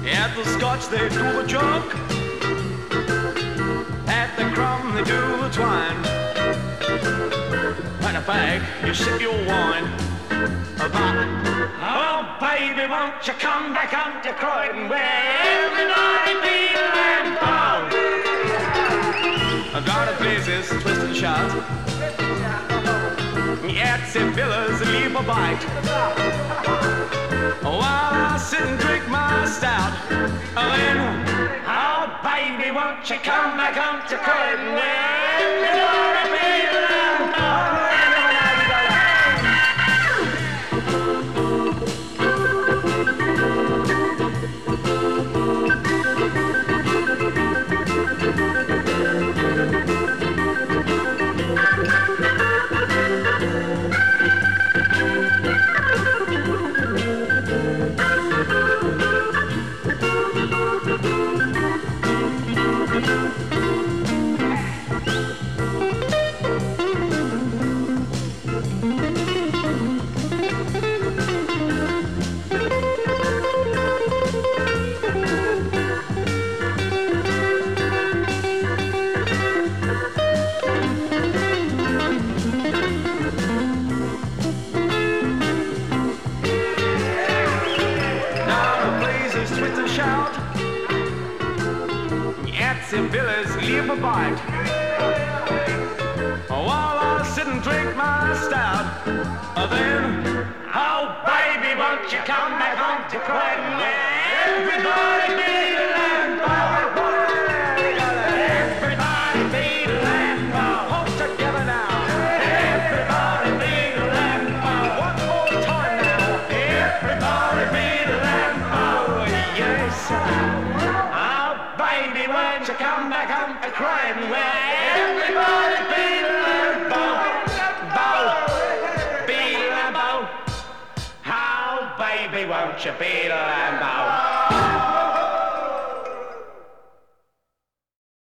At the Scotch they do the junk, at the crumb they do the twine. In a bag you sip your wine. Oh baby, won't you come back up to Croydon where everybody beat and bow. I've got a places, twist and shout. At St. Villas, leave a bite. While I sit and drink my stout. Then, oh baby, won't you come back up to Croydon where everybody beat and bow. In Villas, leave a bite. While I sit and drink my stout. Then, oh baby, won't you come back home to Croydon where everybody beat and bow. Everybody beat and bow. Hold together now. Everybody beat and bow. One more time now. Everybody beat and bow. Yes, sir. Baby, won't you come back home to Croydon where everybody beat and bow, bow, beat and bow. How, baby, won't you beat and bow?